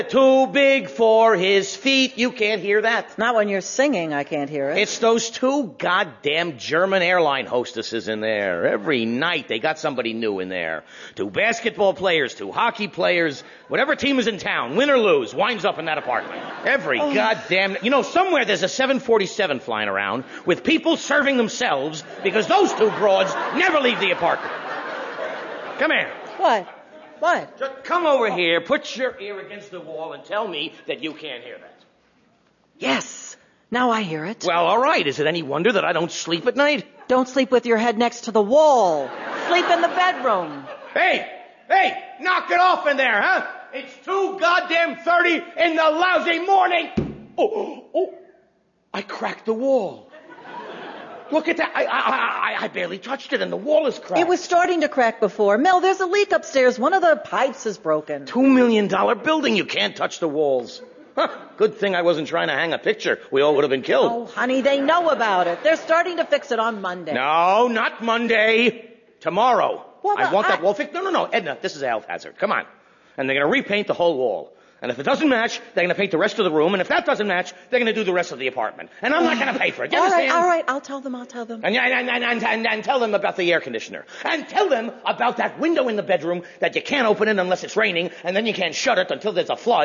Too big for his feet. You can't hear that. Not when you're singing, I can't hear it. It's those two goddamn German airline hostesses in there. Every night they got somebody new in there. Two basketball players, two hockey players. Whatever team is in town, win or lose, winds up in that apartment. Every goddamn... You know, somewhere there's a 747 flying around with people serving themselves because those two broads never leave the apartment. Come here. What? Just come over here, put your ear against the wall, and tell me that you can't hear that. Yes. Now I hear it. Well, all right. Is it any wonder that I don't sleep at night? Don't sleep with your head next to the wall. Sleep in the bedroom. Hey, knock it off in there, huh? It's 2:30 in the lousy morning. Oh, I cracked the wall. Look at that. I barely touched it, and the wall is cracked. It was starting to crack before. Mel, there's a leak upstairs. One of the pipes is broken. $2 million building. You can't touch the walls. Huh, good thing I wasn't trying to hang a picture. We all would have been killed. Oh, honey, they know about it. They're starting to fix it on Monday. No, not Monday. Tomorrow. Well, I want that wall fixed. No, Edna, this is a health hazard. Come on. And they're going to repaint the whole wall. And if it doesn't match, they're going to paint the rest of the room. And if that doesn't match, they're going to do the rest of the apartment. And I'm not going to pay for it. You understand? All right. I'll tell them. And tell them about the air conditioner. And tell them about that window in the bedroom that you can't open it unless it's raining. And then you can't shut it until there's a flood.